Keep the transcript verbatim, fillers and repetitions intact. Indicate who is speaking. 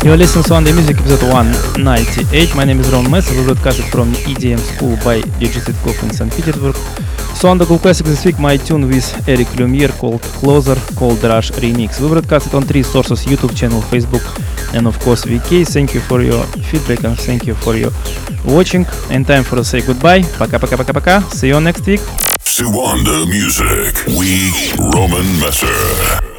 Speaker 1: You're listening to Sunday Music episode one ninety-eight. My name is Ron Messer. We broadcasted from E D M School by D J Sitkov in Saint Petersburg. So on the Cool Classic this week, my tune with Eric Lumiere called Closer, Cold Rush Remix. We broadcasted on three sources: YouTube channel, Facebook, and of course V K. Thank you for your feedback and thank you for your watching. And time for to say goodbye. Пока-пока-пока-пока. See you next week.
Speaker 2: Suanda Music. We Roman Messer.